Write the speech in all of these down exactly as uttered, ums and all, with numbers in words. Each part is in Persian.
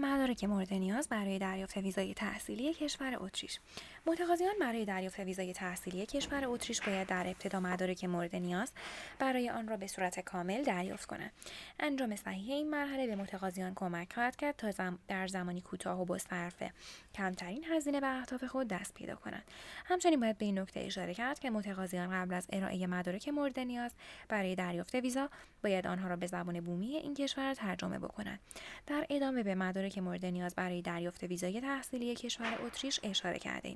مدارک مورد نیاز برای دریافت ویزای تحصیلی کشور اتریش. متقاضیان برای دریافت ویزای تحصیلی کشور اتریش باید در ابتدا مدارک مورد نیاز برای آن را به صورت کامل دریافت کنند. انجام صحیح این مرحله به متقاضیان کمک خواهد کرد تا زم در زمانی کوتاه و با صرف کمترین هزینه به اهداف خود دست پیدا کنند. همچنین باید به این نکته اشاره کرد که متقاضیان قبل از ارائه مدارک مورد نیاز برای دریافت ویزا باید آنها را به زبان بومی این کشور ترجمه بکنند. در ادامه به مدارک مورد نیاز برای دریافت ویزای تحصیلی کشور اتریش اشاره کردیم.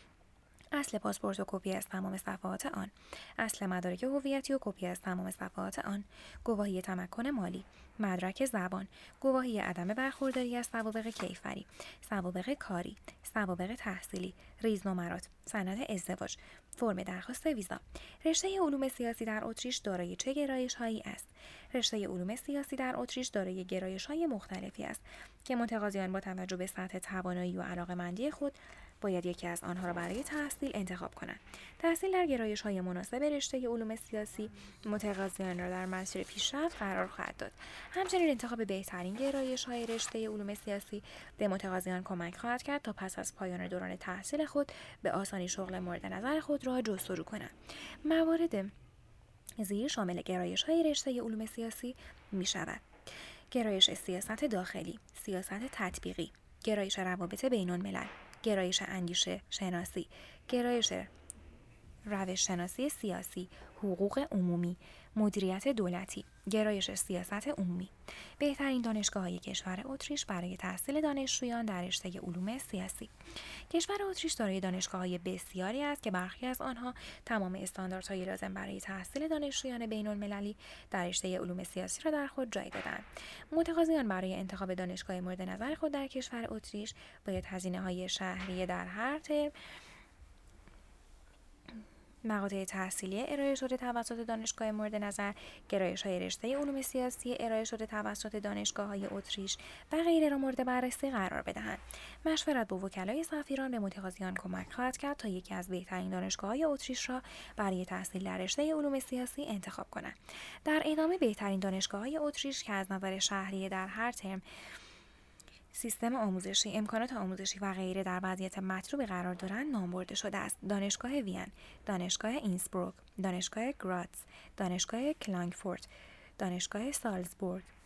اصل پاسپورت و کپی از تمام صفحات آن، اصل مدارک هویتی و کپی از تمام صفحات آن، گواهی تمکن مالی، مدرک زبان، گواهی عدم برخورداری از سوابق کیفری، سوابق کاری، سوابق تحصیلی، ریزنمرات، سند ازدواج، فرم درخواست ویزا. رشته علوم سیاسی در اتریش دارای چه گرایش‌هایی است؟ رشته علوم سیاسی در اتریش دارای گرایش‌های مختلفی است که متقاضیان با توجه به سطح توانایی و علاقه‌مندی خود باید یکی از آنها را برای تحصیل انتخاب کنند. تحصیل در گرایش‌های مناسب رشته علوم سیاسی متقاضیان را در مسیر پیشرفت قرار خواهد داد. همچنین انتخاب بهترین گرایش‌های رشته علوم سیاسی به متقاضیان کمک خواهد کرد تا پس از پایان دوران تحصیل خود به آسانی شغل مورد نظر خود را جستجو کنند. موارد زیر شامل گرایش‌های رشته علوم سیاسی می‌شود: گرایش سیاست داخلی، سیاست تطبیقی، گرایش روابط بین‌الملل، گرایش اندیشه شناسی، گرایش روش شناسی سیاسی، حقوق عمومی، مدیریت دولتی، گرایش سیاست عمومی. بهترین دانشگاه‌های کشور اتریش برای تحصیل دانشجویان در رشته علوم سیاسی. کشور اتریش دارای دانشگاه‌های بسیاری است که برخی از آنها تمام استانداردهای لازم برای تحصیل دانشجویان بین‌المللی در رشته علوم سیاسی را در خود جای داده‌اند. متقاضیان برای انتخاب دانشگاه مورد نظر خود در کشور اتریش باید هزینه‌های شهریه در هر ترم مقاطع تحصیلی ارائه شده توسط دانشگاه مورد نظر، گرایش‌های رشته علوم سیاسی ارائه شده توسط دانشگاه‌های اتریش و غیره را مورد بررسی قرار بدهند. مشورت با وکلای سفیران به متقاضیان کمک خواهد کرد تا یکی از بهترین دانشگاه‌های اتریش را برای تحصیل در رشته علوم سیاسی انتخاب کنند. در ادامه بهترین دانشگاه‌های اتریش که از نظر شهریه در هر ترم سیستم آموزشی، امکانات آموزشی و غیره در وضعیت مطلوبی قرار دارند نام برده شده است: دانشگاه وین، دانشگاه اینسبروک، دانشگاه گراتز، دانشگاه کلانگفورت، دانشگاه سالزبورگ،